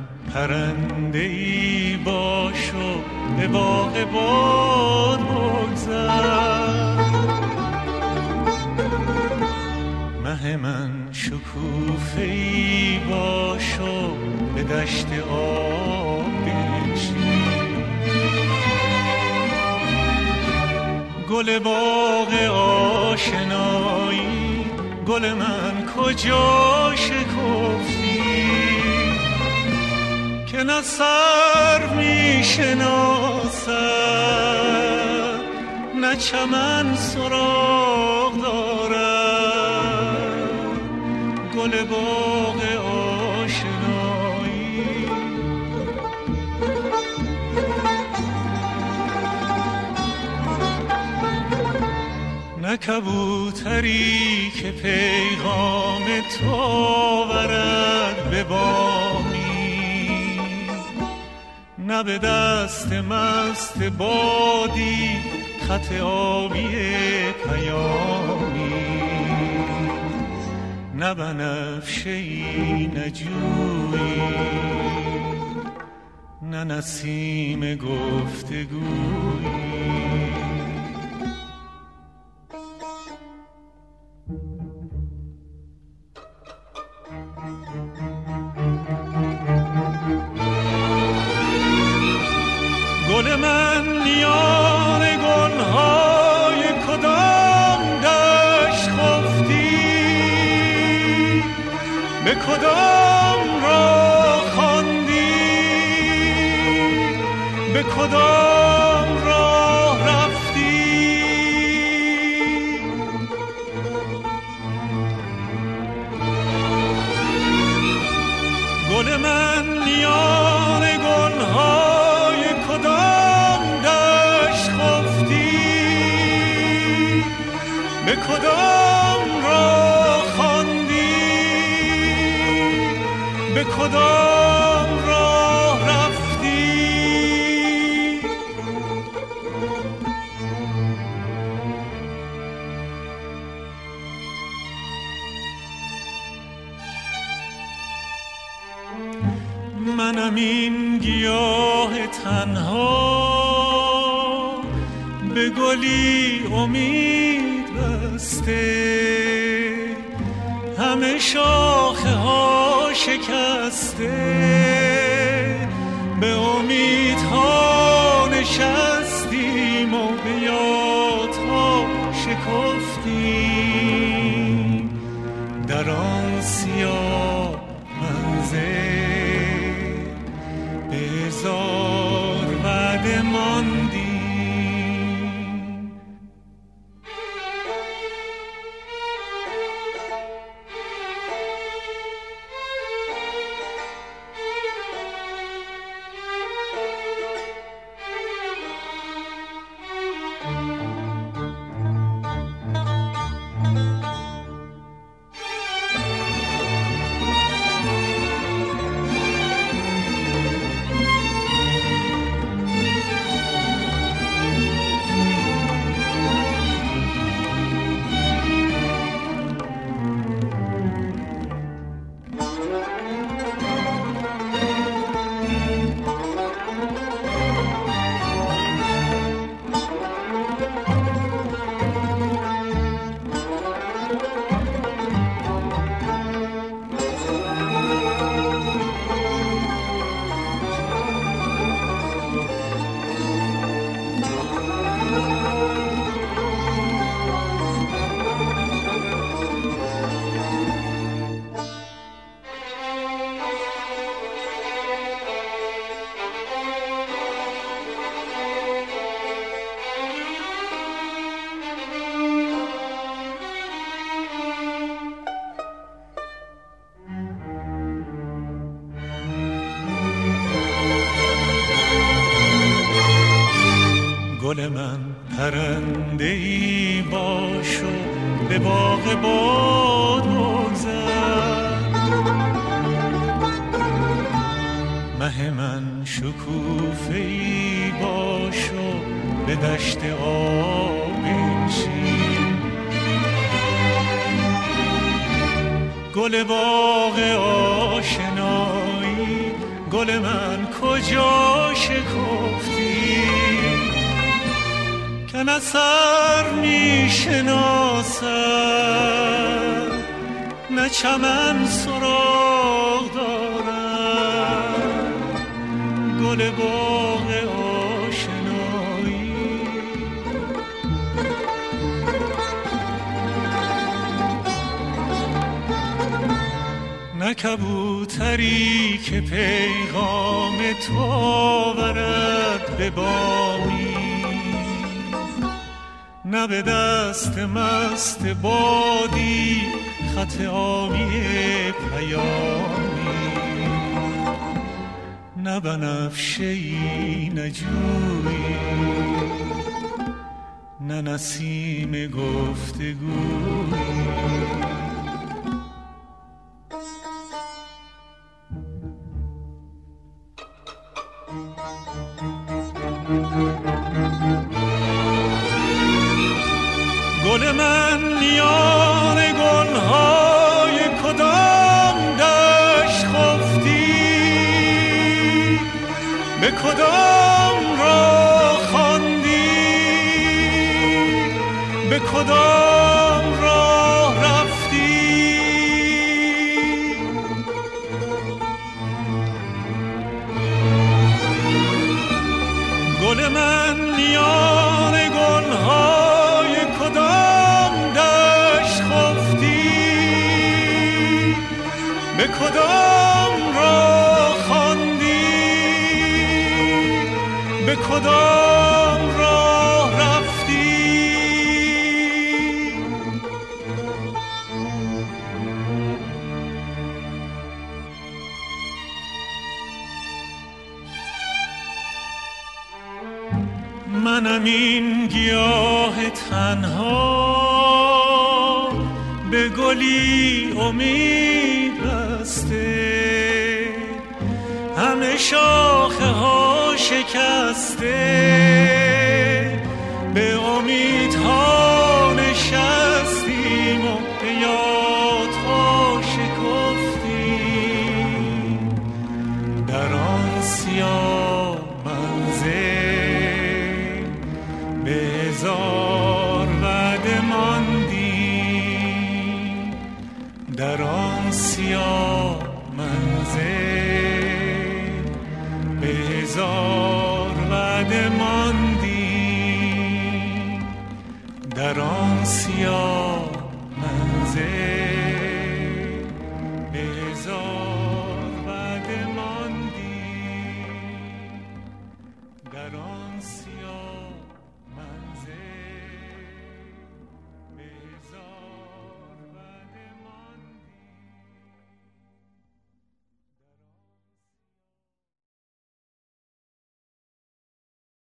پرنده‌ای باش و به باغ باد بگذر. مه من شکوفه‌ای باش و به دشت آب بنشین. گل باغ آشنایی، گل من کجا شکفتی که نه سر می شناسد نه چمن سراغ دارد. گل باغ آشنایی، نه کبوتری که پیغام تو آورد به بامی، نه به دست مست بادی خط آبی پیامی، نه بنفشه‌ای نه جویی، نه نسیم گفتگویی. گل من میان گلهای کدام دشت خفتی، به کدام راه خواندی، به کدام راه رفتی. گل من میان گلهای کدام دشت خفتی، به کدام راه خواندی، به کدام راه رفتی. منم این گیاه تنها، به گلی امید بسته، همه شاخه ها شکسته، به امیدها نشستیم و به یادها شکفتیم. در آن سیاه منزل به هزار وعده ماندیم. گل من پرنده‌ای باش و به باغ باد بگذر. مه من شکوفه‌ای باش و به دشت آب بنشین. گل باغ آشنایی، گل من کجا شکفتی که نه سر می شناسد نه چمن سراغ دارد گل باغ آشنایی نه کبوتری که پیغام تو آورد به بامی نه به دست مست بادی خط آبی پیامی نه بنفشه‌ای نه جویی نه نسیم گفتگویی گل من میان گلهای کدام دشت خفتی به کدام راه خواندی به کدام راه رفتی گل من میان گلهای کدام دشت خفتی به کدام راه خواندی به کدام راه رفتی منم این گیاه تنها به گلی امید بسته همه شاخه ها شکسته به امیدها نشستیم و به یادها شکفتیم در آن سیاه منزل به هزار وعده ماندیم در آن سیاه منزل به هزار وعده ماندیم در آن سیاه منزل